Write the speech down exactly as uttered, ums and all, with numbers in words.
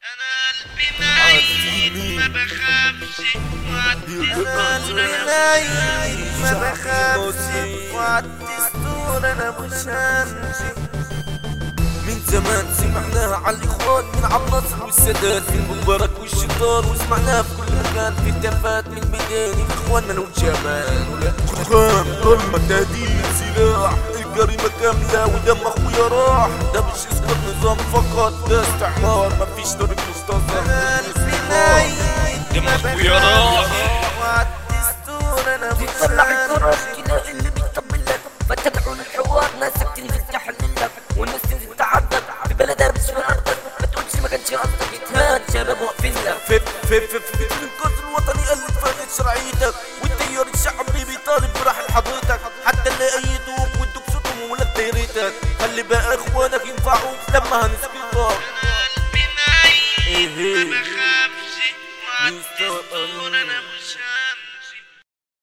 انا قلبي ميت ما بخافش وعدي الدور انا مش ما بخافش وعدي الدور انا مش همشي. من زمان سمعناها على الاخوان من عالنصر والسادات في المبارك والشطار، وسمعناها في كل مكان في التفات من ميدان اخواننا والجمال والخام ضربة تهديد سلاح الجريمة كاملة ودم اخويا راح. ده مش اسقاط نظام فقط، ده استعمار مفيش طريق مستنصر. انا قلبي ميت دم اخويا راح وعدي الدور انا مش بيطلع القرار همشي. تلاقي اللي بيطمن لك، فتتابعون الحوار ناسك تنزل تحلل لك والناس تنزل تعرضك في بلدها مش من ارضك. ما تقولش ما كانش قصدك يتهان شباب واقفين لك. في في في في الانقاذ الوطني قلت فرقة شرعيتك، والتيار الشعبي بيطالب براحة حضرتك، حتى اللي ايدوك وادوك صوتهم ولا دايرتك. خلي بقى اخوانك ينفعوك لما هنسقطك. انا قلبي ميت ما بخافش وعدي الدور انا